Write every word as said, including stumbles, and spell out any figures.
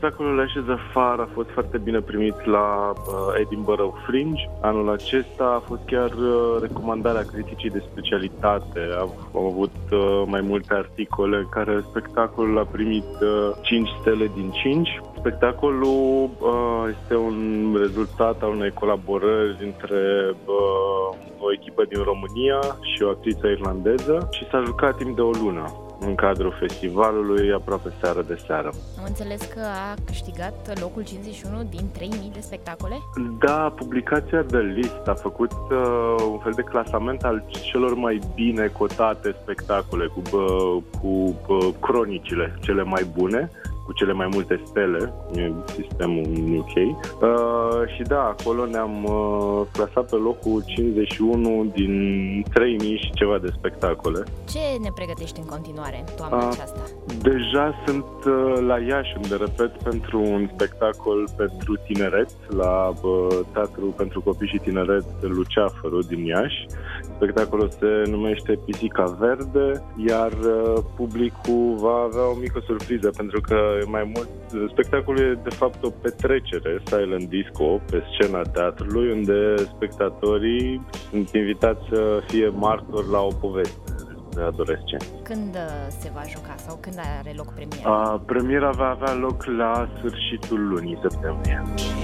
spectacolul Ashes Afar a fost foarte bine primit la uh, Edinburgh Fringe. Anul acesta a fost chiar uh, recomandarea criticii de specialitate. Am, am avut uh, mai multe articole în care spectacolul a primit uh, cinci stele din cinci. Spectacolul uh, este un rezultat al unei colaborări între uh, o echipă din România și o actriță irlandeză și s-a jucat timp de o lună în cadrul festivalului, aproape seară de seară. Am înțeles că a câștigat locul cincizeci și unu din trei mii de spectacole? Da, publicația The List a făcut uh, un fel de clasament al celor mai bine cotate spectacole cu, uh, cu uh, cronicile cele mai bune, cu cele mai multe stele, e sistemul în U K. Uh, și da, acolo ne-am uh, clasat pe locul cincizeci și unu din trei mii și ceva de spectacole. Ce ne pregătești în continuare toamna uh, aceasta? Deja sunt uh, la Iași, unde repet, pentru un spectacol pentru tineret, la uh, Teatru pentru Copii și Tineret Luceafărul din Iași. Spectacolul se numește Pisica Verde, iar uh, publicul va avea o mică surpriză, pentru că mai mult, spectacolul e de fapt o petrecere, silent disco, pe scena teatrului, unde spectatorii sunt invitați să fie martori la o poveste de adolescenți. Când se va juca sau când are loc premiera? Uh, premiera va avea loc la sfârșitul lunii septembrie.